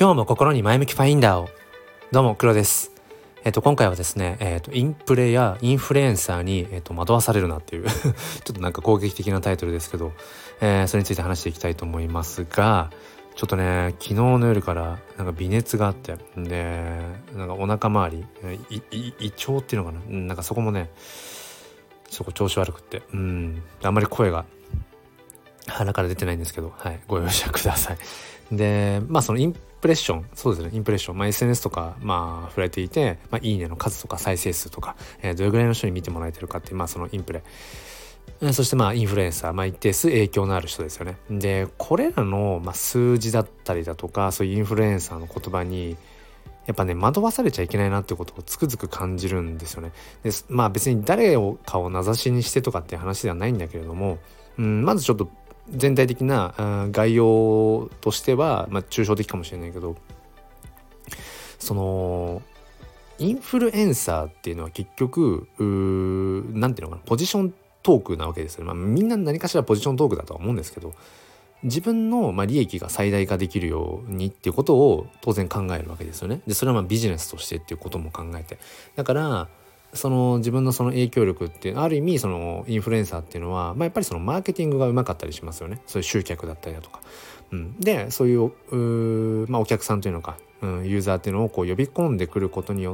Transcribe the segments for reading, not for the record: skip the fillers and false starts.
今日も心に前向きファインダーを。どうも黒です。今回はですね、インプレやインフルエンサーに、惑わされるなっていうちょっとなんか攻撃的なタイトルですけど、それについて話していきたいと思いますが、ちょっとね昨日の夜からなんか微熱があって、でなんかお腹周り胃腸っていうのかな、なんかそこもねそこ調子悪くってあんまり声が鼻から出てないんですけど、はい、ご容赦ください。でそのインプレッション、そうですね、インプレッション、SNS とか触れていて、いいねの数とか再生数とか、どれぐらいの人に見てもらえてるかっていう、そのインプレ、そしてインフルエンサー、一定数影響のある人ですよね。でこれらの、数字だったりだとか、そういうインフルエンサーの言葉にやっぱね惑わされちゃいけないなっていうことをつくづく感じるんですよね。で別に誰かを名指しにしてとかっていう話ではないんだけれども、まずちょっと全体的な概要としては、抽象的かもしれないけど、そのインフルエンサーっていうのは結局なんていうのかな、ポジショントークなわけですよね。みんな何かしらポジショントークだとは思うんですけど、自分の利益が最大化できるようにっていうことを当然考えるわけですよね。でそれはビジネスとしてっていうことも考えて、だからその自分のその影響力っていうある意味そのインフルエンサーっていうのは、やっぱりそのマーケティングがうまかったりしますよね。そういう集客だったりだとか、でそういうお客さんというのか、ユーザーっていうのをこう呼び込んでくることによって、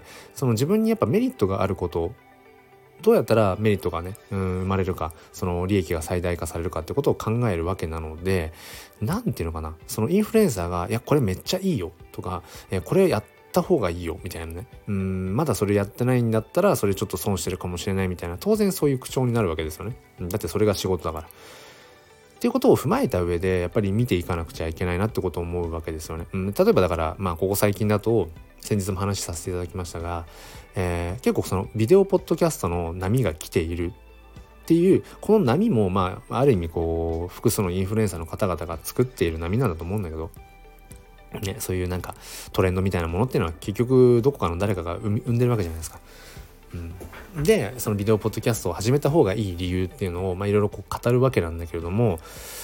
その自分にやっぱメリットがあること、どうやったらメリットがね生まれるか、その利益が最大化されるかってことを考えるわけなので、なんていうのかな、そのインフルエンサーがいやこれめっちゃいいよとか、これやった方がいいよみたいなね、まだそれやってないんだったらそれちょっと損してるかもしれないみたいな、当然そういう口調になるわけですよね。だってそれが仕事だからっていうことを踏まえた上でやっぱり見ていかなくちゃいけないなってことを思うわけですよね。例えばだからここ最近だと先日も話させていただきましたが、結構そのビデオポッドキャストの波が来ているっていう、この波もある意味こう複数のインフルエンサーの方々が作っている波なんだと思うんだけどね、そういうなんかトレンドみたいなものっていうのは結局どこかの誰かが生んでるわけじゃないですか。でそのビデオポッドキャストを始めた方がいい理由っていうのをいろいろこう語るわけなんだけれども、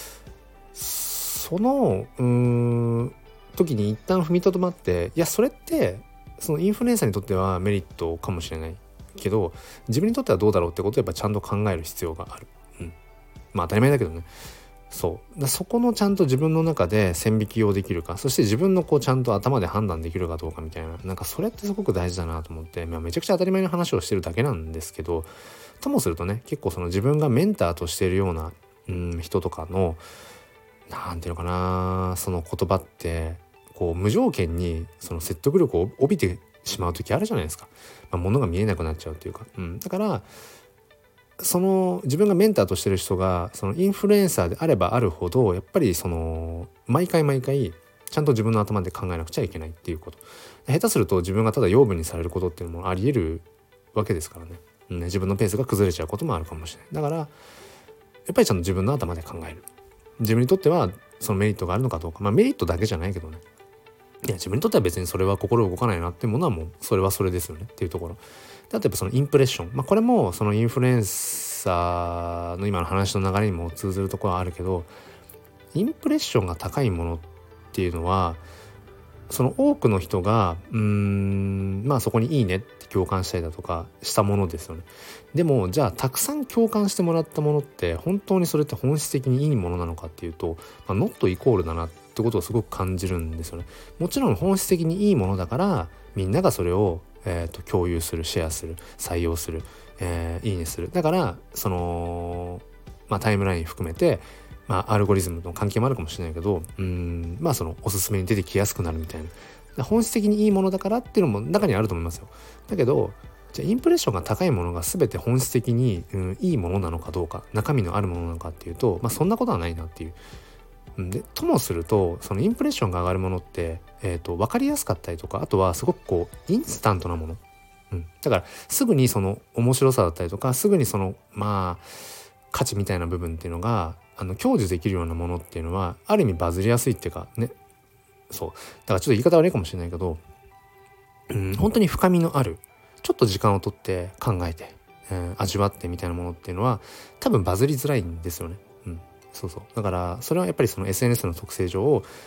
その時に一旦踏みとどまって、いやそれってそのインフルエンサーにとってはメリットかもしれないけど、自分にとってはどうだろうってことをやっぱちゃんと考える必要がある。当たり前だけどね。そこのちゃんと自分の中で線引きをできるか、そして自分のこうちゃんと頭で判断できるかどうかみたいな、なんかそれってすごく大事だなと思って、めちゃくちゃ当たり前の話をしてるだけなんですけど、ともするとね、結構その自分がメンターとしているような人とかのなんていうのかな、その言葉ってこう無条件にその説得力を帯びてしまう時あるじゃないですか。物が見えなくなっちゃうというか、だからその自分がメンターとしてる人がそのインフルエンサーであればあるほど、やっぱりその毎回ちゃんと自分の頭で考えなくちゃいけないっていうこと、下手すると自分がただ養分にされることっていうのもあり得るわけですからね。自分のペースが崩れちゃうこともあるかもしれない。だからやっぱりちゃんと自分の頭で考える、自分にとってはそのメリットがあるのかどうか、メリットだけじゃないけどね、いや自分にとっては別にそれは心動かないなっていうものはもうそれはそれですよねっていうところ。例えばそのインプレッション、これもそのインフルエンサーの今の話の流れにも通ずるところはあるけど、インプレッションが高いものっていうのはその多くの人がそこにいいねって共感したりだとかしたものですよね。でもじゃあたくさん共感してもらったものって本当にそれって本質的にいいものなのかっていうと、ノットイコールだなってことをすごく感じるんですよね。もちろん本質的にいいものだからみんながそれを共有する、シェアする、採用する、いいねする。だからそのタイムライン含めてアルゴリズムの関係もあるかもしれないけど、そのおすすめに出てきやすくなるみたいな、本質的にいいものだからっていうのも中にはあると思いますよ。だけどじゃあインプレッションが高いものが全て本質的に、いいものなのかどうか、中身のあるものなのかっていうと、そんなことはないなっていう。でともするとそのインプレッションが上がるものって、分かりやすかったりとか、あとはすごくこうインスタントなもの、だからすぐにその面白さだったりとか、すぐにその価値みたいな部分っていうのが享受できるようなものっていうのはある意味バズりやすいっていうかね。そうだからちょっと言い方悪いかもしれないけど、本当に深みのある、ちょっと時間をとって考えて、味わってみたいなものっていうのは多分バズりづらいんですよね。だからそれはやっぱりその SNS の特性上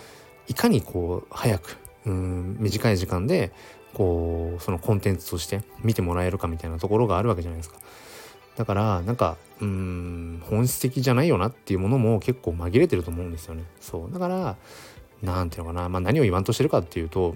いかにこう早く短い時間でこうそのコンテンツとして見てもらえるかみたいなところがあるわけじゃないですか。だからなんか本質的じゃないよなっていうものも結構紛れてると思うんですよね。そうだからなんていうのかな、何を言わんとしてるかっていうと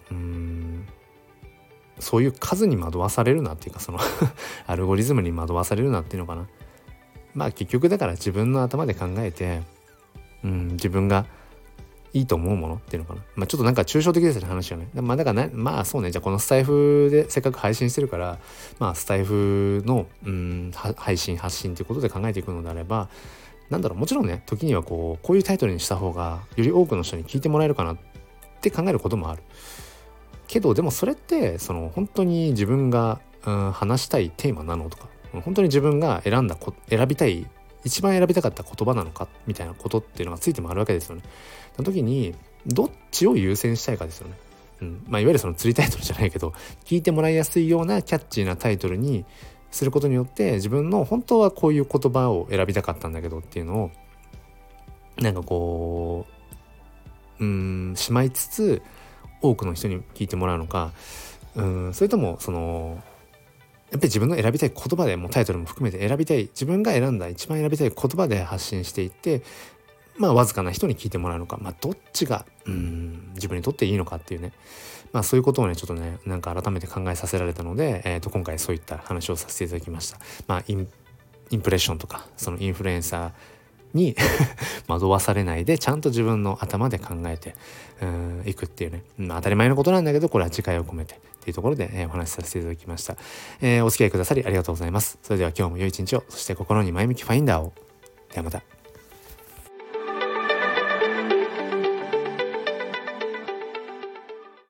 そういう数に惑わされるなっていうか、そのアルゴリズムに惑わされるなっていうのかな。結局だから自分の頭で考えて自分がいいと思うものっていうのかな。ちょっとなんか抽象的ですね、話はね。だからそうね、じゃあこのスタイフでせっかく配信してるから、スタイフの配信発信ということで考えていくのであれば、もちろんね、時にはこういうタイトルにした方がより多くの人に聞いてもらえるかなって考えることもあるけど、でもそれってその本当に自分が話したいテーマなのとか、本当に自分が選びたい一番選びたかった言葉なのかみたいなことっていうのがついてもあるわけですよね。その時にどっちを優先したいかですよね。いわゆるその釣りタイトルじゃないけど、聞いてもらいやすいようなキャッチーなタイトルにすることによって、自分の本当はこういう言葉を選びたかったんだけどっていうのをなんかこうしまいつつ多くの人に聞いてもらうのか、それともそのやっぱり自分の選びたい言葉でもうタイトルも含めて自分が選んだ一番選びたい言葉で発信していって、わずかな人に聞いてもらうのか、どっちが自分にとっていいのかっていうね、そういうことをねちょっとねなんか改めて考えさせられたので、今回そういった話をさせていただきました。インプレッションとかそのインフルエンサーに惑わされないでちゃんと自分の頭で考えていくっていうね、当たり前のことなんだけどこれは自戒を込めてっていうところで、お話しさせていただきました。お付き合いくださりありがとうございます。それでは今日も良い一日を、そして心に前向きファインダーを。ではまた。